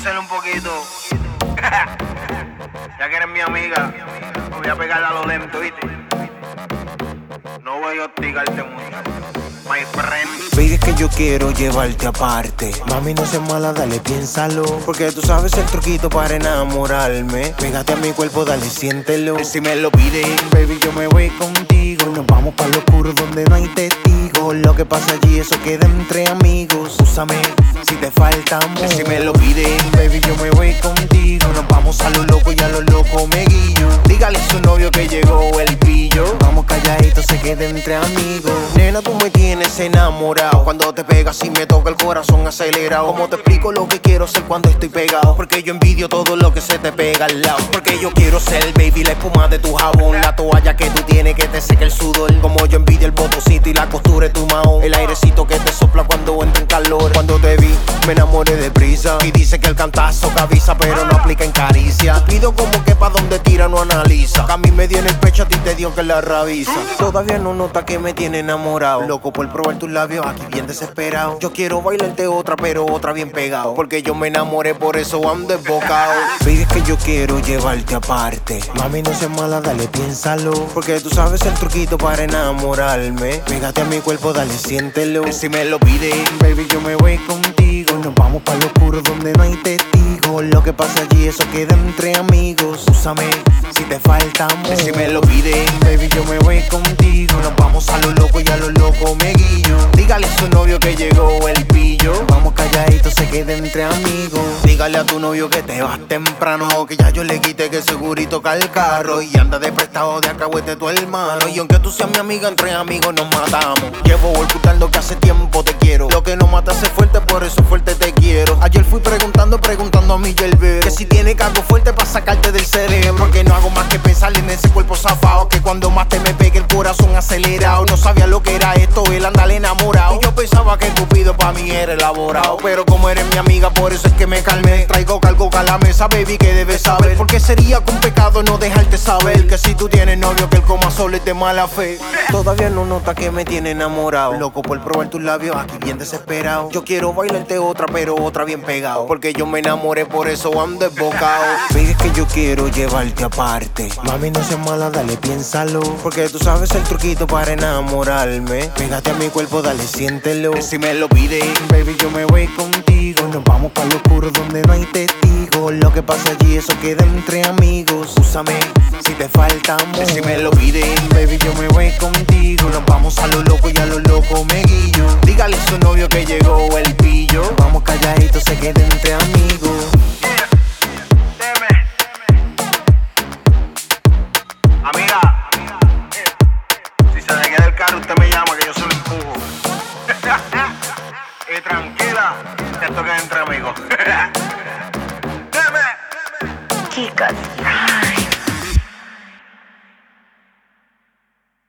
hacer un poquito. Ya que eres mi amiga, voy a pegarla a lo lento, ¿viste? No voy a hostigarte mucho, my friend. Baby, es que yo quiero llevarte aparte. Mami, no seas mala, dale, piénsalo. Porque tú sabes el truquito para enamorarme. Pégate a mi cuerpo, dale, siéntelo. Y si me lo piden, baby, yo me voy contigo. Nos vamos para lo oscuro donde no hay testigos. Lo que pasa allí, eso queda entre amigos. Úsame si te falta amor. Y si me lo piden, baby, yo me voy contigo. Nos vamos a lo loco y a lo loco me guillo. Dígale a su novio que llegó el pillo. Vamos calladitos, se queda entre amigos. Nena, tú me tienes enamorado. Cuando te pegas y me toca el corazón acelerado. Como te explico lo que quiero ser cuando estoy pegado. Porque yo envidio todo lo que se te pega al lado. Porque yo quiero ser, baby, la espuma de tu jabón. La toalla que tú tienes que te seque el sudor. Como yo envidio el botoncito y la costura de tu mahón. El airecito que te sopla cuando entra en calor. Cuando te vi, me enamoré de prisa. Y dice que el cantazo que avisa, pero no aplica en caricia. Pido como que pa' donde tira no analiza. Que a mí me dio en el pecho, a ti te dio que la rabiza. Todavía no nota que me tiene enamorado. Loco por probar tus labios, aquí bien desesperado. Yo quiero bailarte otra, pero otra bien pegado. Porque yo me enamoré, por eso ando desbocado. Baby, es que yo quiero llevarte aparte. Mami, no seas mala, dale, piénsalo. Porque tú sabes el truquito para enamorarme. Pégate a mi cuerpo, dale, siéntelo. Y si me lo piden, baby, yo me voy contigo. Nos vamos para lo oscuro donde no hay testigos. Lo que pasa allí, eso queda entre amigos. Úsame si te falta amor. Y si me lo piden, baby, yo me voy contigo. Nos vamos a lo loco y a lo loco me guillo. Dígale a su novio que llegó el pillo. Vamos calladitos, se queda entre amigos. Dígale a tu novio que te vas temprano. Que ya yo le quité que segurito cae el carro. Y anda de prestado de alcahuete tu hermano. Y aunque tú seas mi amiga, entre amigos nos matamos. Llevo ocultando que hace tiempo te quiero. Lo que no mata es fuerte, por eso fuerte te quiero. Ayer fui preguntando a mi yerbero que si tiene cargo fuerte para sacarte del cerebro. Que no hago más que pensar en ese cuerpo zafado. Que cuando más te me pegue el corazón acelerado. No sabía lo que era esto, el andar enamorado. Y yo pensaba que Cupido pa' mí era elaborado. Pero como eres mi amiga, por eso es que me calmé. Traigo cargo a la mesa, baby, que debes saber. Porque sería con pecado no dejarte saber que si tú tienes novio que él coma solo es de mala fe. Todavía no nota que me tiene enamorado. Loco por probar tus labios, aquí bien desesperado. Yo quiero bailarte otra, pero otra bien pegado. Porque yo me enamoré, por eso ando desbocado. Baby, es que yo quiero llevarte aparte. Mami, no seas mala, dale, piénsalo. Porque tú sabes el truquito para enamorarme. Pégate a mi cuerpo, dale, siéntelo. Y si me lo piden, baby, yo me voy contigo. Nos vamos para lo oscuro donde no hay testigos. Lo que pasa allí, eso queda entre amigos. Úsame si te falta amor. Y si me lo piden, baby, yo me voy contigo. Nos vamos a lo loco y a lo loco me guillo. Dígale a su novio que llegó el pillo. Vamos calladitos, se queda entre amigos. Amiga, si se le queda el carro, usted me llama que yo se lo empujo. Y tranquila, que esto queda entre amigos. Chicas.